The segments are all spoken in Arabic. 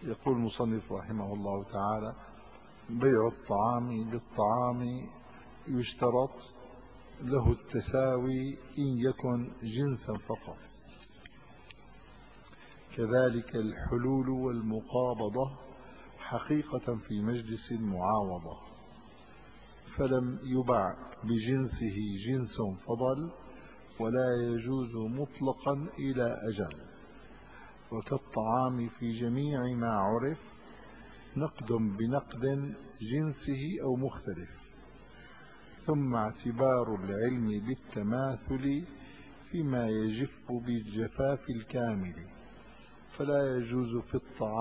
يقول المصنف رحمه الله تعالى: بيع الطعام بالطعام يشترط له التساوي إن يكن جنسا فقط، كذلك الحلول والمقابضة حقيقة في مجلس المعاوضة، فلم يبع بجنسه جنس فضل، ولا يجوز مطلقا إلى أجل. وكالطعام في جميع ما عرف نقد بنقد جنسه أو مختلف، ثم اعتبار العلم بالتماثل فيما يجف بالجفاف الكامل، فلا يجوز في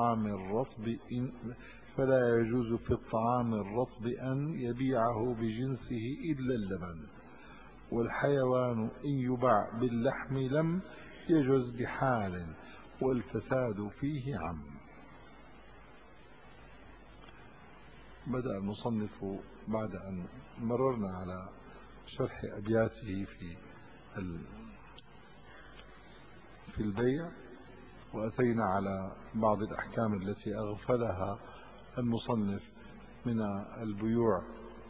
الطعام الرطب أن يبيعه بجنسه إلا اللبن. والحيوان إن يباع باللحم لم يجوز بحال، والفساد فيه عم. بدأ المصنف بعد أن مررنا على شرح أبياته في البيع، وأتينا على بعض الأحكام التي أغفلها المصنف من البيوع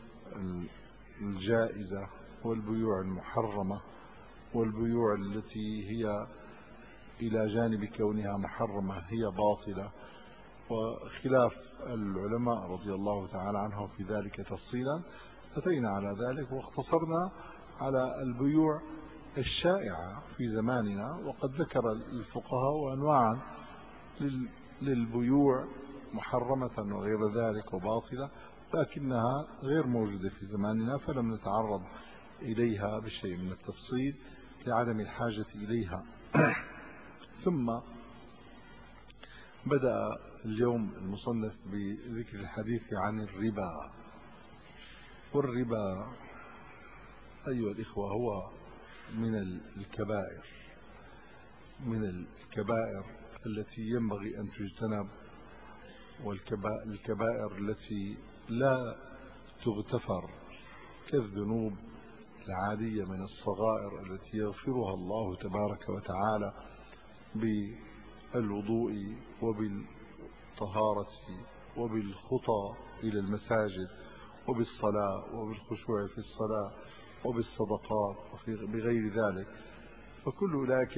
الجائزة والبيوع المحرمة والبيوع التي هي إلى جانب كونها محرمة هي باطلة، وخلاف العلماء رضي الله تعالى عنهم في ذلك تفصيلا. أتينا على ذلك واختصرنا على البيوع الشائعة في زماننا، وقد ذكر الفقهاء أنواعا للبيوع محرمة وغير ذلك وباطلة، لكنها غير موجودة في زماننا، فلم نتعرض إليها بشيء من التفصيل لعدم الحاجة إليها. ثم بدأ اليوم المصنف بذكر الحديث عن الربا. والربا أيها الإخوة هو من الكبائر التي ينبغي أن تجتنب، والكبائر التي لا تغتفر كالذنوب العادية من الصغائر التي يغفرها الله تبارك وتعالى بالوضوء وبالطهارة وبالخطى إلى المساجد وبالصلاة وبالخشوع في الصلاة وبالصدقات بغير ذلك، فكل أولئك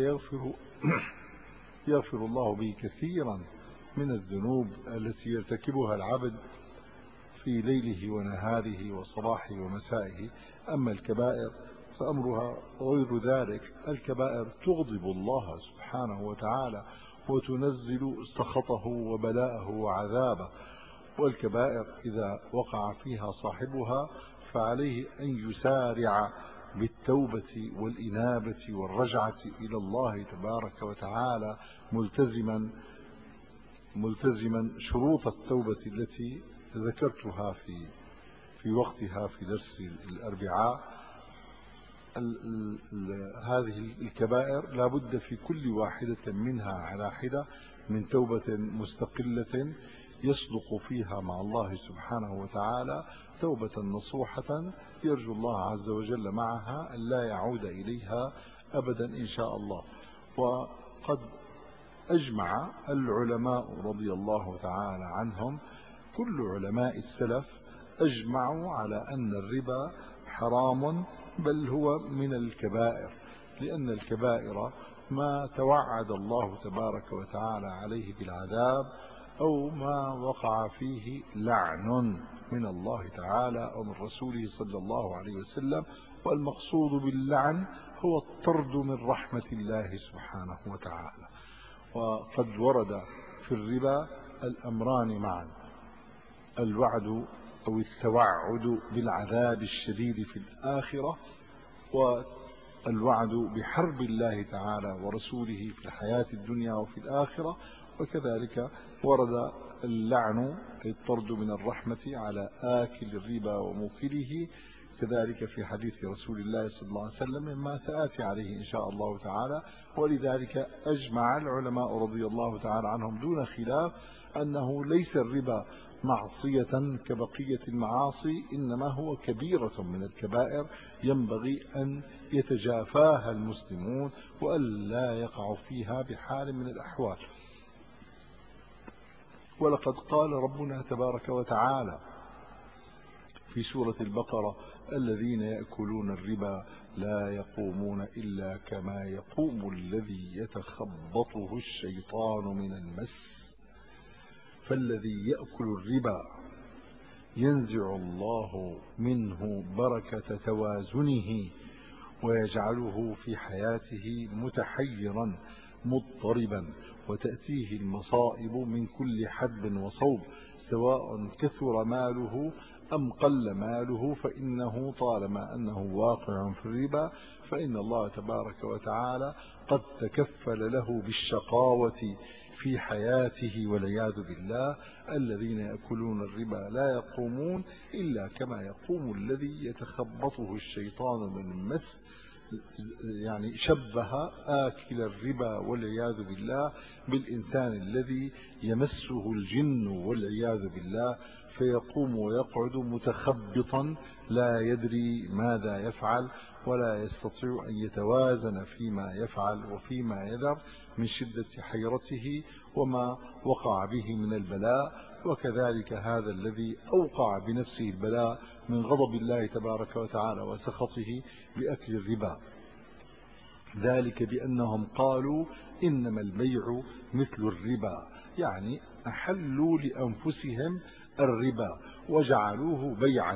يغفر الله به كثيرا من الذنوب التي يرتكبها العبد في ليله ونهاره وصباحه ومسائه. أما الكبائر فأمرها غير ذلك، الكبائر تغضب الله سبحانه وتعالى وتنزل سخطه وبلاءه وعذابه، والكبائر إذا وقع فيها صاحبها فعليه أن يسارع بالتوبة والإنابة والرجعة إلى الله تبارك وتعالى، ملتزما شروط التوبة التي ذكرتها في وقتها في درس الأربعاء. هذه الكبائر لا بد في كل واحدة منها على حدة من توبة مستقلة يصدق فيها مع الله سبحانه وتعالى توبة نصوحة يرجو الله عز وجل معها أن لا يعود إليها أبدا إن شاء الله. وقد أجمع العلماء رضي الله تعالى عنهم، كل علماء السلف أجمعوا على أن الربا حرام، بل هو من الكبائر، لأن الكبائر ما توعد الله تبارك وتعالى عليه بالعذاب أو ما وقع فيه لعن من الله تعالى أو من رسوله صلى الله عليه وسلم. والمقصود باللعن هو الطرد من رحمة الله سبحانه وتعالى. وقد ورد في الربا الأمران معا: الوعد أو التوعد بالعذاب الشديد في الآخرة، والوعد بحرب الله تعالى ورسوله في الحياة الدنيا وفي الآخرة. وكذلك ورد اللعن الطرد من الرحمة على آكل الربا وموكله، كذلك في حديث رسول الله صلى الله عليه وسلم مما سآتي عليه إن شاء الله تعالى. ولذلك أجمع العلماء رضي الله تعالى عنهم دون خلاف أنه ليس الربا معصية كبقية المعاصي، إنما هو كبيرة من الكبائر ينبغي أن يتجافاها المسلمون وأن لا يقعوا فيها بحال من الأحوال. ولقد قال ربنا تبارك وتعالى في سورة البقرة: الذين يأكلون الربا لا يقومون إلا كما يقوم الذي يتخبطه الشيطان من المس. فالذي يأكل الربا ينزع الله منه بركة توازنه ويجعله في حياته متحيرا مضطربا، وتأتيه المصائب من كل حدب وصوب، سواء كثر ماله أم قل ماله، فإنه طالما أنه واقع في الربا فإن الله تبارك وتعالى قد تكفل له بالشقاوة في حياته والعياذ بالله. الذين يأكلون الربا لا يقومون إلا كما يقوم الذي يتخبطه الشيطان من المس، يعني شبه آكل الربا والعياذ بالله بالإنسان الذي يمسه الجن والعياذ بالله، فيقوم ويقعد متخبطا لا يدري ماذا يفعل ولا يستطيع أن يتوازن فيما يفعل وفيما يذر من شدة حيرته وما وقع به من البلاء. وكذلك هذا الذي أوقع بنفسه البلاء من غضب الله تبارك وتعالى وسخطه بأكل الربا، ذلك بأنهم قالوا إنما البيع مثل الربا، يعني أحلوا لأنفسهم الربا وجعلوه بيعا،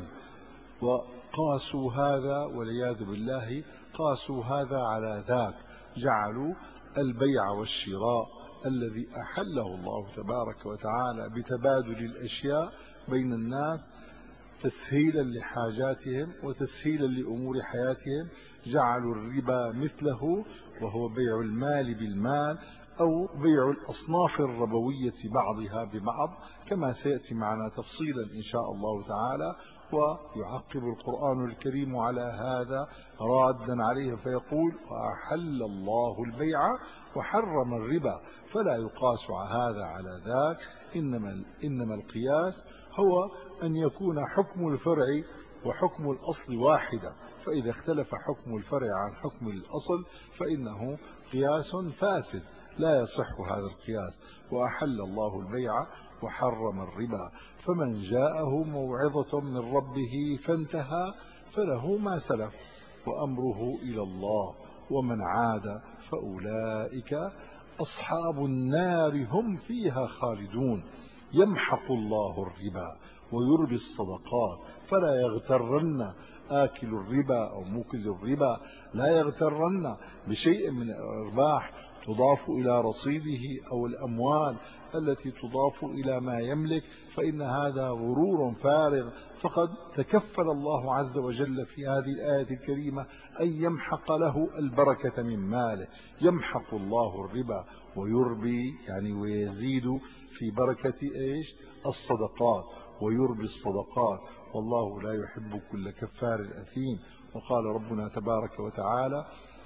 وقاسوا هذا والعياذ بالله، قاسوا هذا على ذاك، جعلوا البيع والشراء الذي أحله الله تبارك وتعالى بتبادل الأشياء بين الناس تسهيلا لحاجاتهم وتسهيلا لأمور حياتهم، جعلوا الربا مثله، وهو بيع المال بالمال أو بيع الأصناف الربوية بعضها ببعض، كما سيأتي معنا تفصيلا إن شاء الله تعالى. ويعقب القرآن الكريم على هذا رادا عليه فيقول: وأحل الله البيع وحرم الربا، فلا يقاس هذا على ذاك، إنما القياس هو أن يكون حكم الفرع وحكم الأصل واحدا، فإذا اختلف حكم الفرع عن حكم الأصل فإنه قياس فاسد لا يصح هذا القياس. وأحل الله البيع وحرم الربا، فمن جاءه موعظة من ربه فانتهى فله ما سلف وأمره إلى الله، ومن عاد فأولئك أصحاب النار هم فيها خالدون. يمحق الله الربا ويربي الصدقات، فلا يغترن آكل الربا أو موكل الربا، لا يغترن بشيء من الأرباح تضاف إلى رصيده أو الأموال التي تضاف إلى ما يملك، فإن هذا غرور فارغ. فقد تكفل الله عز وجل في هذه الآية الكريمة أن يمحق له البركة من ماله. يمحق الله الربا ويربي، يعني ويزيد في بركة الصدقات، ويربي الصدقات، والله لا يحب كل كفار أثيم. وقال ربنا تبارك وتعالى: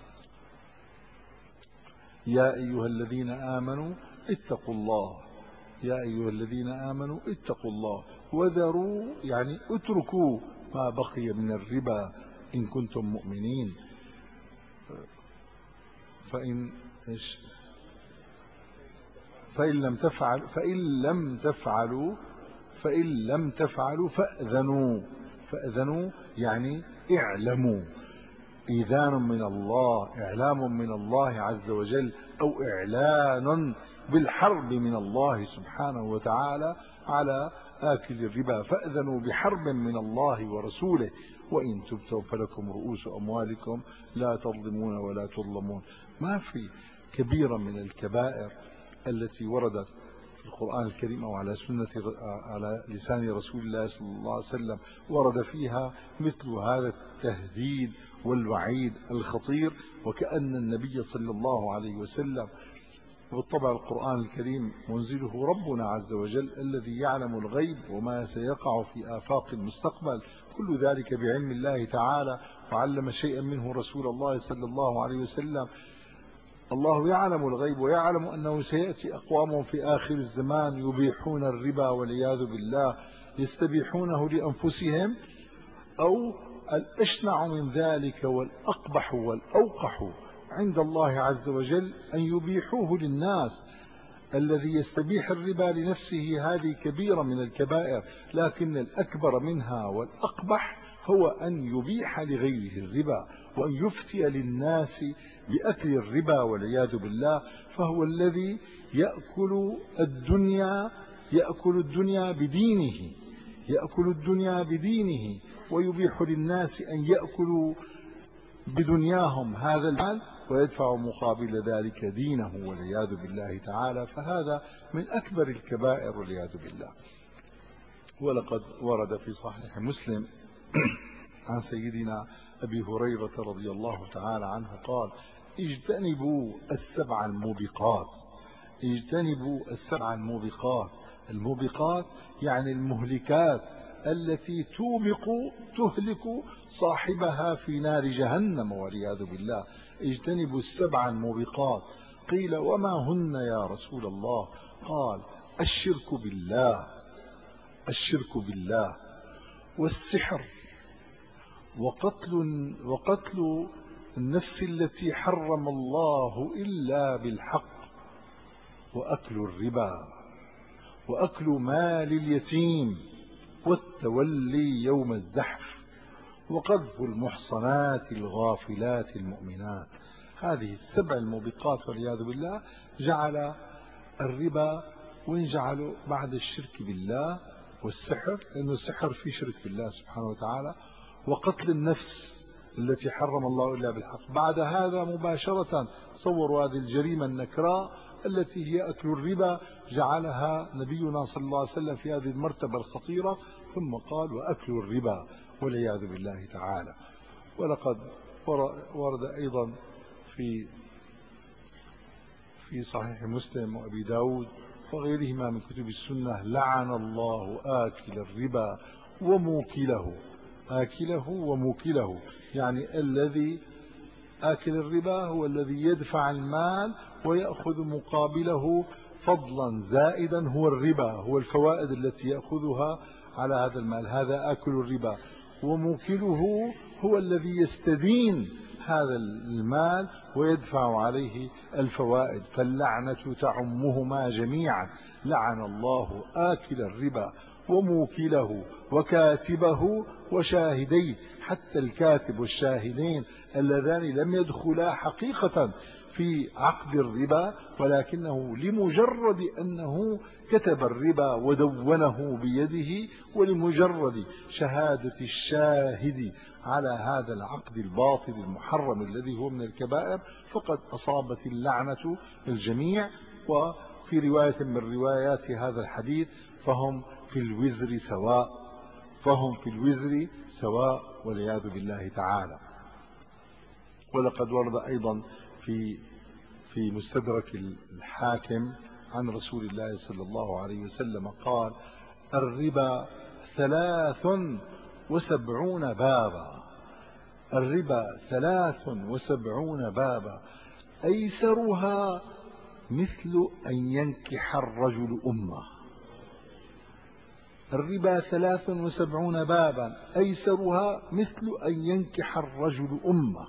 يا أيها الذين آمنوا اتقوا الله، يا أيها الذين آمنوا اتقوا الله وذروا، يعني اتركوا ما بقي من الربا إن كنتم مؤمنين. فإن لم تفعلوا فأذنوا، يعني اعلموا، إذان من الله، إعلام من الله عز وجل، أو إعلان بالحرب من الله سبحانه وتعالى على آكل الربا. فأذنوا بحرب من الله ورسوله، وإن تبتم فلكم رؤوس أموالكم لا تظلمون ولا تظلمون. ما في كبيرة من الكبائر التي وردت في القرآن الكريم أو على لسان رسول الله صلى الله عليه وسلم ورد فيها مثل هذا التهديد والوعيد الخطير، وكأن النبي صلى الله عليه وسلم، وبالطبع القرآن الكريم منزله ربنا عز وجل الذي يعلم الغيب وما سيقع في آفاق المستقبل، كل ذلك بعلم الله تعالى، وعلم شيئا منه رسول الله صلى الله عليه وسلم. الله يعلم الغيب ويعلم أنه سيأتي أقوام في آخر الزمان يبيحون الربا والعياذ بالله، يستبيحونه لأنفسهم، أو الأشنع من ذلك والأقبح والأوقح عند الله عز وجل أن يبيحوه للناس. الذي يستبيح الربا لنفسه هذه كبيرة من الكبائر، لكن الأكبر منها والأقبح هو أن يبيح لغيره الربا وأن يفتي للناس بأكل الربا والعياذ بالله. فهو الذي يأكل الدنيا بدينه، ويبيح للناس أن يأكلوا بدنياهم هذا المال ويدفع مقابل ذلك دينه والعياذ بالله تعالى. فهذا من أكبر الكبائر والعياذ بالله. ولقد ورد في صحيح مسلم عن سيدنا أبي هريرة رضي الله تعالى عنه قال: اجتنبوا السبع الموبقات. الموبقات يعني المهلكات التي تهلك صاحبها في نار جهنم والعياذ بالله. اجتنبوا السبع الموبقات. قيل: وما هن يا رسول الله؟ قال: الشرك بالله والسحر وقتل النفس التي حرم الله إلا بالحق، وأكل الربا، وأكل مال اليتيم، والتولي يوم الزحف، وقذف المحصنات الغافلات المؤمنات. هذه السبع الموبقات والعياذ بالله جعل الربا، وإن جعلوا بعد الشرك بالله والسحر، لأنه السحر فيه شرك بالله سبحانه وتعالى، وقتل النفس التي حرم الله إلا بالحق. بعد هذا مباشرة صوروا هذه الجريمة النكراء التي هي أكل الربا، جعلها نبينا صلى الله عليه وسلم في هذه المرتبة الخطيرة، ثم قال: وأكل الربا والعياذ بالله تعالى. ولقد ورد أيضا في صحيح مسلم وأبي داود وغيرهما من كتب السنة: لعن الله آكل الربا وموكله. يعني الذي آكل الربا هو الذي يدفع المال ويأخذ مقابله فضلا زائدا، هو الربا، هو الفوائد التي يأخذها على هذا المال، هذا آكل الربا. وموكله هو الذي يستدين هذا المال ويدفع عليه الفوائد، فاللعنة تعمهما جميعا. لعن الله آكل الربا وموكله وكاتبه وشاهديه. حتى الكاتب والشاهدين اللذان لم يدخلا حقيقة في عقد الربا، ولكنه لمجرد أنه كتب الربا ودونه بيده، ولمجرد شهادة الشاهد على هذا العقد الباطل المحرم الذي هو من الكبائر، فقد أصابت اللعنة الجميع. وفي رواية من روايات هذا الحديث: فهم في الوزر سواء والعياذ بالله تعالى. ولقد ورد أيضا في مستدرك الحاكم عن رسول الله صلى الله عليه وسلم قال: الربا 73 بابا، أيسرها مثل أن ينكح الرجل أمه. الربا 73 بابا، أيسرها مثل أن ينكح الرجل أمه.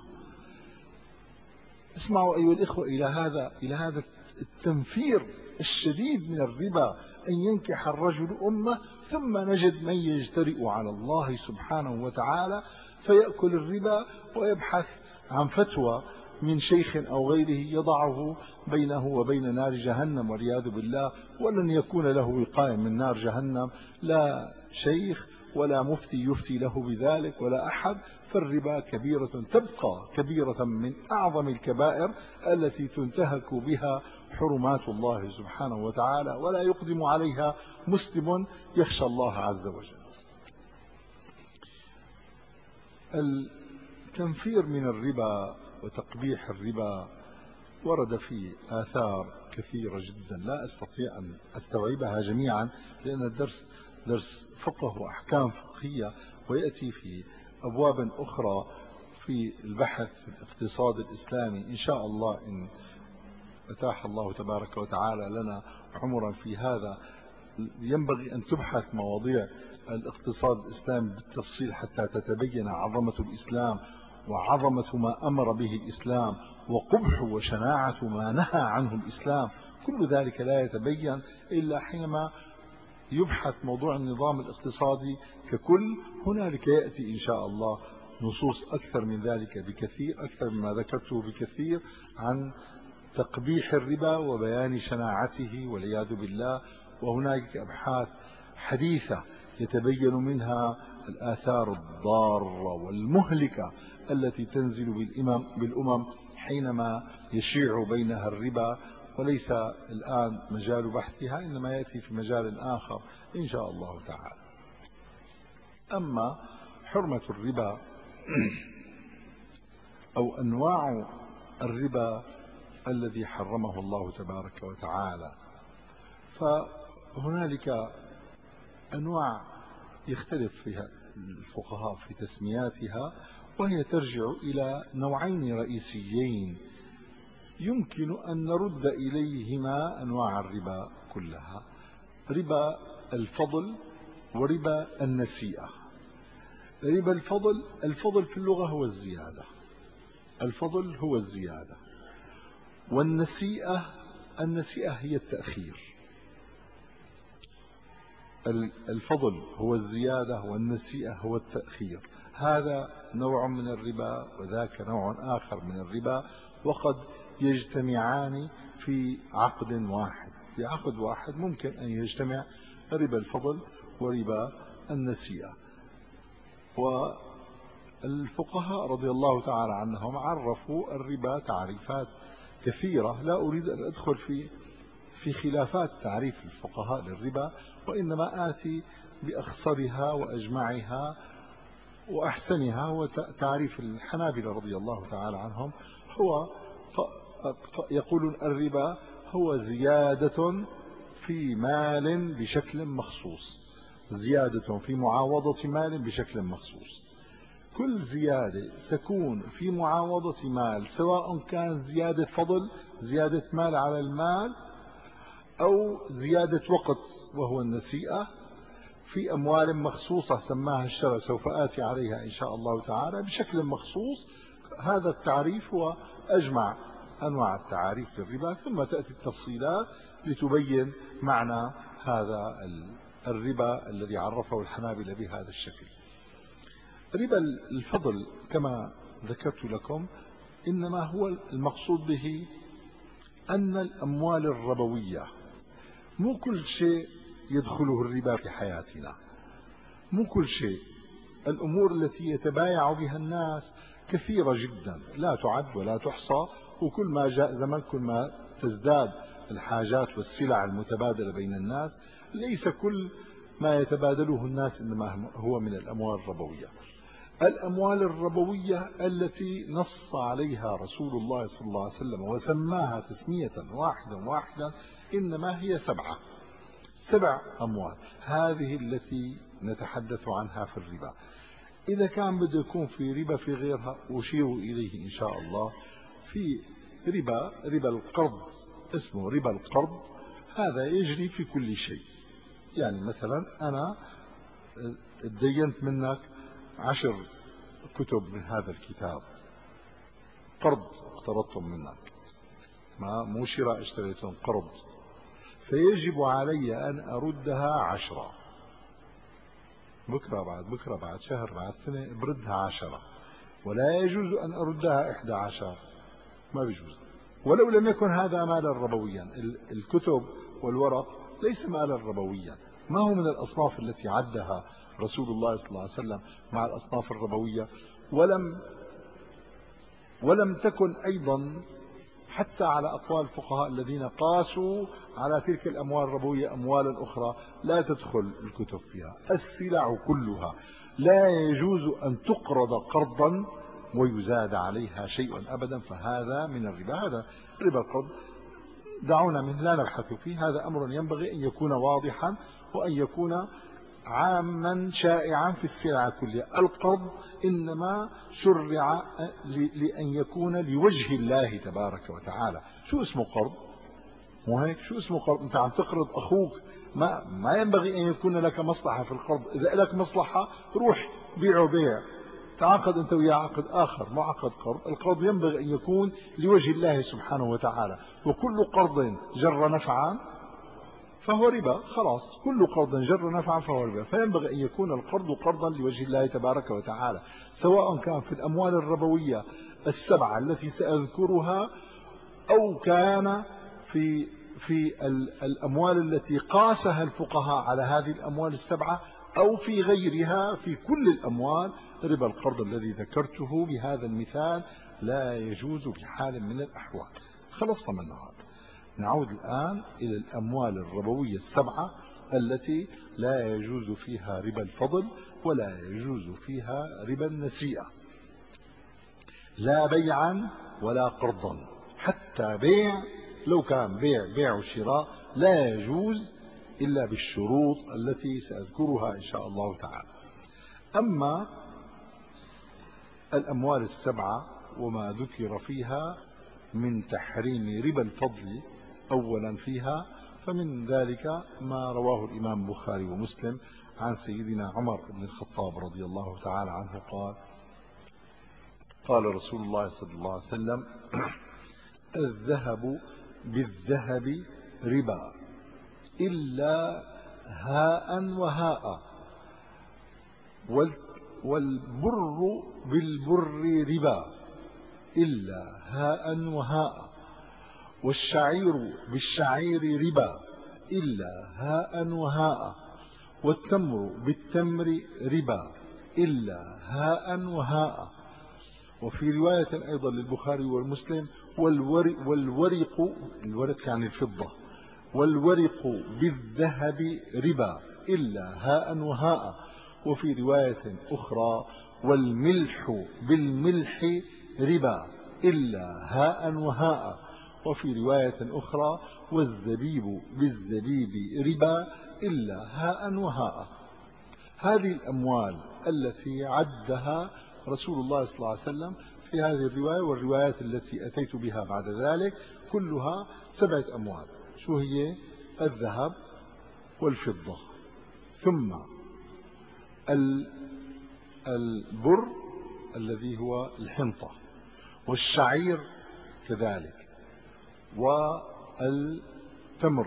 اسمعوا أيها الإخوة إلى هذا التنفير الشديد من الربا، أن ينكح الرجل أمه. ثم نجد من يجترئ على الله سبحانه وتعالى فيأكل الربا ويبحث عن فتوى من شيخ أو غيره يضعه بينه وبين نار جهنم والعياذ بالله، ولن يكون له وقاية من نار جهنم، لا شيخ ولا مفتي يفتي له بذلك ولا أحد. فالربا تبقى كبيرة من أعظم الكبائر التي تنتهك بها حرمات الله سبحانه وتعالى، ولا يقدم عليها مسلم يخشى الله عز وجل. التنفير من الربا وتقبيح الربا ورد في آثار كثيرة جدا، لا أستطيع أن أستوعبها جميعا، لأن الدرس درس فقه وأحكام فقهية، ويأتي في أبواب أخرى في البحث في الاقتصاد الإسلامي إن شاء الله، إن أتاح الله تبارك وتعالى لنا عمرا في هذا. ينبغي أن تبحث مواضيع الاقتصاد الإسلامي بالتفصيل حتى تتبين عظمة الإسلام وعظمة ما أمر به الإسلام، وقبح وشناعة ما نهى عنه الإسلام. كل ذلك لا يتبين إلا حينما يبحث موضوع النظام الاقتصادي ككل. هنالك يأتي إن شاء الله نصوص أكثر من ذلك بكثير، أكثر مما ذكرته بكثير، عن تقبيح الربا وبيان شناعته والعياذ بالله. وهناك أبحاث حديثة يتبين منها الآثار الضارة والمهلكة التي تنزل بالأمم حينما يشيع بينها الربا، وليس الآن مجال بحثها، إنما يأتي في مجال آخر إن شاء الله تعالى. أما حرمة الربا أو أنواع الربا الذي حرمه الله تبارك وتعالى، فهنالك أنواع يختلف فيها الفقهاء في تسمياتها، وهي ترجع إلى نوعين رئيسيين يمكن أن نرد إليهما أنواع الربا كلها: ربا الفضل وربا النسيئة. ربا الفضل في اللغة هو الزيادة، الفضل هو الزيادة، والنسيئة هي التأخير. الفضل هو الزيادة والنسيئة هو التأخير. هذا نوع من الربا وذاك نوع آخر من الربا، وقد يجتمعان في عقد واحد. في عقد واحد ممكن أن يجتمع ربا الفضل وربا النسيئة. والفقهاء رضي الله تعالى عنهم عرفوا الربا تعريفات كثيرة، لا أريد أن أدخل في خلافات تعريف الفقهاء للربا، وإنما آتي بأخصرها وأجمعها وأحسنها. وتعريف الحنابلة رضي الله تعالى عنهم هو يقولون الربا هو زيادة في مال بشكل مخصوص، زيادة في معاوضة مال بشكل مخصوص. كل زيادة تكون في معاوضة مال، سواء كان زيادة فضل، زيادة مال على المال، أو زيادة وقت وهو النسيئة، في أموال مخصوصة سماها الشرع، سوف آتي عليها إن شاء الله تعالى بشكل مخصوص. هذا التعريف هو أجمع أنواع التعاريف للربا، ثم تأتي التفصيلات لتبين معنى هذا الربا الذي عرفه الحنابلة بهذا الشكل. ربا الفضل كما ذكرت لكم إنما هو المقصود به أن الأموال الربوية مو كل شيء يدخله الربا في حياتنا، مو كل شيء. الأمور التي يتبايع بها الناس كثيرة جدا لا تعد ولا تحصى، وكل ما جاء زمن كل ما تزداد الحاجات والسلع المتبادلة بين الناس. ليس كل ما يتبادله الناس إنما هو من الأموال الربوية. الأموال الربوية التي نص عليها رسول الله صلى الله عليه وسلم وسماها تسمية واحدة إنما هي سبع أموال. هذه التي نتحدث عنها في الربا. إذا كان بده يكون في ربا في غيرها أشير إليه إن شاء الله. في ربا القرض، اسمه ربا القرض، هذا يجري في كل شيء. يعني مثلا أنا اتدينت منك 10 كتب من هذا الكتاب، قرض اقترضتم منك، مو شراء اشتريتهم، قرض، فيجب علي أن أردها 10. بكرة بعد بكرة بعد شهر بعد سنة بردها 10، ولا يجوز أن أردها 11، ما بيجوز. ولو لم يكن هذا مالا ربويا، الكتب والورق ليس مالا ربويا، ما هو من الأصناف التي عدها رسول الله صلى الله عليه وسلم مع الأصناف الربوية. ولم تكن أيضا حتى على أقوال الفقهاء الذين قاسوا على تلك الأموال الربوية أموالا أخرى لا تدخل الكتب فيها. السلع كلها لا يجوز أن تقرض قرضا ويزاد عليها شيء أبدا، فهذا من الربا. هذا ربا القرض دعونا منه لا نبحث فيه. هذا أمر ينبغي أن يكون واضحا وأن يكون عاما شائعا في السلع كلها. القرض إنما شرع لأن يكون لوجه الله تبارك وتعالى. شو اسمه قرض؟ مو هيك؟ شو اسمه قرض؟ أنت عم تقرض أخوك، ما ينبغي أن يكون لك مصلحة في القرض. إذا لك مصلحة روح بيعه بيع، تعاقد أنت وياه عقد آخر مو عقد قرض. القرض ينبغي أن يكون لوجه الله سبحانه وتعالى، وكل قرض جر نفعا فهو ربا، خلاص كل قرض جر نفعا فهو ربا. فينبغي أن يكون القرض قرضا لوجه الله تبارك وتعالى، سواء كان في الأموال الربوية السبعة التي سأذكرها، أو كان في الأموال التي قاسها الفقهاء على هذه الأموال السبعة، أو في غيرها. في كل الأموال ربا القرض الذي ذكرته بهذا المثال لا يجوز بحال من الأحوال. خلصنا من هذا. نعود الآن إلى الأموال الربوية السبعة التي لا يجوز فيها ربا الفضل ولا يجوز فيها ربا النسيئة، لا بيعا ولا قرضا. حتى بيع لو كان بيع وشراء لا يجوز إلا بالشروط التي سأذكرها إن شاء الله تعالى. أما الأموال السبعة وما ذكر فيها من تحريم ربا الفضل أولا فيها، فمن ذلك ما رواه الإمام البخاري ومسلم عن سيدنا عمر بن الخطاب رضي الله تعالى عنه قال: قال رسول الله صلى الله عليه وسلم: الذهب بالذهب ربا إلا هاء وهاء، والبر بالبر ربا إلا هاء وهاء، والشعير بالشعير ربا إلا هاء وهاء، والتمر بالتمر ربا إلا هاء وهاء. وفي رواية أيضا للبخاري والمسلم: الورق يعني الفضة، والورق بالذهب ربا إلا هاء وهاء. وفي رواية أخرى: والملح بالملح ربا إلا هاء وهاء. وفي رواية أخرى: والزبيب بالزبيب ربا إلا هاء وهاء. هذه الأموال التي عدها رسول الله صلى الله عليه وسلم في هذه الرواية والروايات التي أتيت بها بعد ذلك كلها 7 أموال. شو هي؟ الذهب والفضة، ثم البر الذي هو الحنطة، والشعير كذلك، والتمر،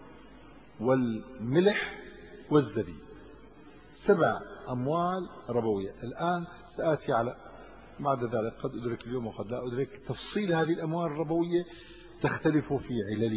والملح، والزبيب. 7 أموال ربوية. الآن سآتي على بعد ذلك، قد أدرك اليوم وقد لا أدرك تفصيل هذه الأموال الربوية، تختلف في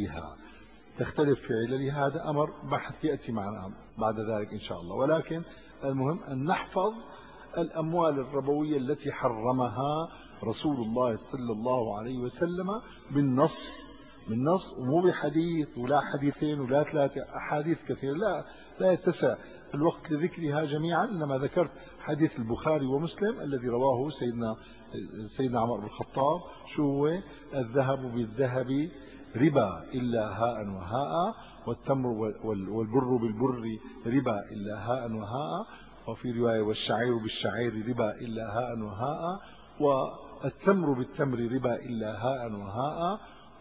عللها. هذا أمر بحث يأتي معنا بعد ذلك إن شاء الله. ولكن المهم أن نحفظ الأموال الربوية التي حرمها رسول الله صلى الله عليه وسلم بالنص، ومو بحديث ولا حديثين ولا 3 أحاديث كثيرة، لا يتسع الوقت لذكرها جميعا، إنما ذكرت حديث البخاري ومسلم الذي رواه سيدنا عمر بن الخطاب. شو هو؟ الذهب بالذهب ربا إلا هاء وهاء، والتمر والبر بالبر ربا إلا هاء وهاء. وفي رواية: والشعير بالشعير ربا إلا هاء وهاء، والتمر بالتمر ربا إلا هاء وهاء،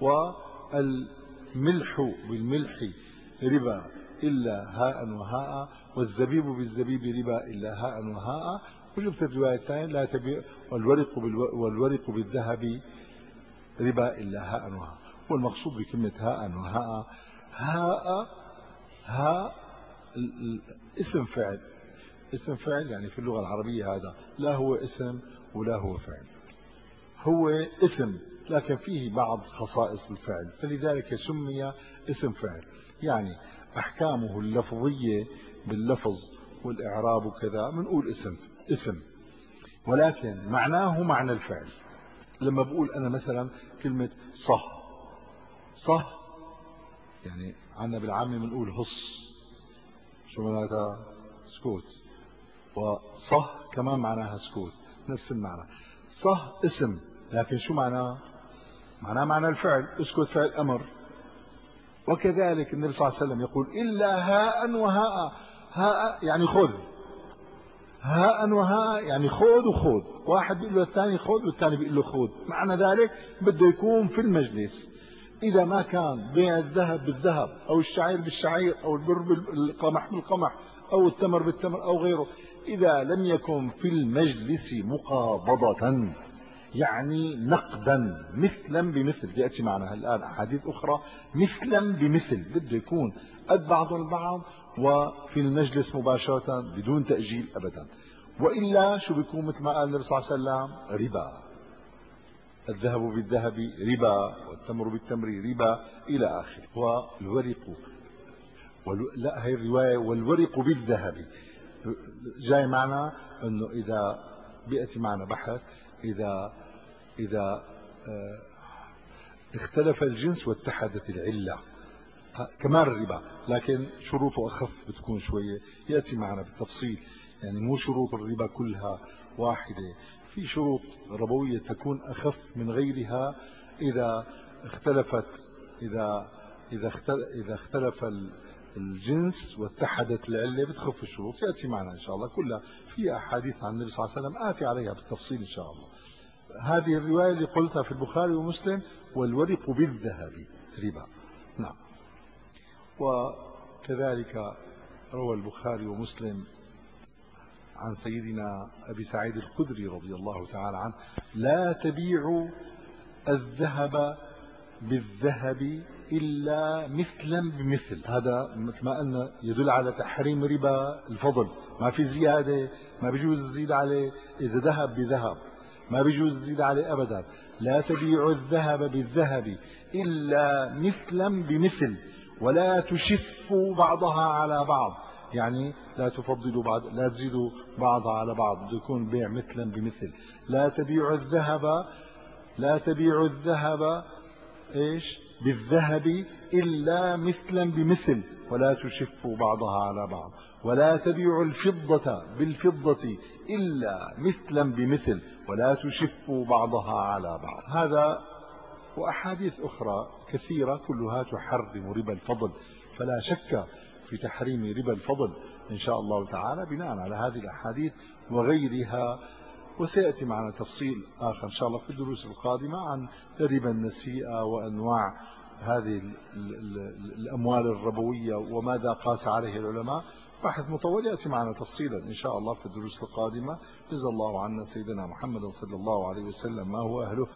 والملح بالملح ربا إلا هاء وهاء، والزبيب بالزبيب ربا إلا هاء وهاء. وجبت الروايتين: لا تبيع والورق بالذهب ربا إلا هاء وهاء. والمقصود بكلمة هاء وهاء: هاء اسم فعل يعني في اللغة العربية هذا لا هو اسم ولا هو فعل، هو اسم لكن فيه بعض خصائص الفعل، فلذلك سمي اسم فعل. يعني أحكامه اللفظية باللفظ والإعراب وكذا بنقول اسم، ولكن معناه معنى الفعل. لما بقول أنا مثلا كلمة صح يعني عنا بالعامة بنقول هص، شو معناتها؟ سكوت. وصح كمان معناها سكوت، نفس المعنى. صح اسم، لكن شو معناه؟ معناه الفعل، اسكت فعل أمر. وكذلك النبي صلى الله عليه وسلم يقول: إلا هاء وهاء. هاء يعني خذ، هاء وهاء يعني خذ وخذ. واحد بيقول له الثاني خذ والثاني بيقول له خذ، معنى ذلك بده يكون في المجلس إذا ما كان بيع الذهب بالذهب أو الشعير بالشعير أو البر بالقمح بالقمح أو التمر بالتمر أو غيره، إذا لم يكن في المجلس مقابضة يعني نقدا مثلا بمثل، يأتي معنا الآن أحاديث أخرى مثلا بمثل، بده يكون قد بعض البعض وفي المجلس مباشرة بدون تأجيل أبدا، وإلا شو بيكون مثل ما قال النبي صلى الله عليه وسلم ربا، الذهب بالذهب ربا والتمر بالتمر ربا إلى آخره. والورق لا، هي الرواية والورق بالذهب جاي معنا أنه إذا بيأتي معنا بحث إذا اختلف الجنس واتحدت العلة كمان الربا، لكن شروطه أخف بتكون شوية، يأتي معنا بالتفصيل. يعني مو شروط الربا كلها واحدة، في شروط ربوية تكون أخف من غيرها إذا اختلفت إذا اختلف الجنس واتحدت العلة بتخف الشروط، يأتي معنا إن شاء الله كلها في أحاديث عن النبي صلى الله عليه وسلم آتي عليها بالتفصيل إن شاء الله. هذه الرواية اللي قلتها في البخاري ومسلم والورق بالذهب ربا. نعم. وكذلك روى البخاري ومسلم عن سيدنا أبي سعيد الخدري رضي الله تعالى عنه: لا تبيعوا الذهب بالذهب إلا مثلا بمثل. هذا مثل ما قلنا يدل على تحريم ربا الفضل، ما في زيادة، ما بيجوز تزيد عليه. إذا ذهب بذهب ما بيجوز تزيد عليه أبدا. لا تبيعوا الذهب بالذهب إلا مثلا بمثل ولا تشفوا بعضها على بعض، يعني لا تفضلوا بعض، لا تزيدوا بعضها على بعض، بده يكون بيع مثلا بمثل. لا تبيعوا الذهب ايش بالذهب إلا مثلا بمثل ولا تشفوا بعضها على بعض. ولا تبيعوا الفضة بالفضة إلا مثلا بمثل ولا تشفوا بعضها على بعض. هذا وأحاديث أخرى كثيرة كلها تحرم ربا الفضل، فلا شك في تحريم ربا الفضل إن شاء الله تعالى بناء على هذه الأحاديث وغيرها. وسيأتي معنا تفصيل آخر إن شاء الله في الدروس القادمة عن ربا النسيئة وأنواع هذه الأموال الربوية وماذا قاس عليه العلماء. بحث مطول يأتي معنا تفصيلا إن شاء الله في الدروس القادمة. جزا الله عنا سيدنا محمد صلى الله عليه وسلم ما هو أهله.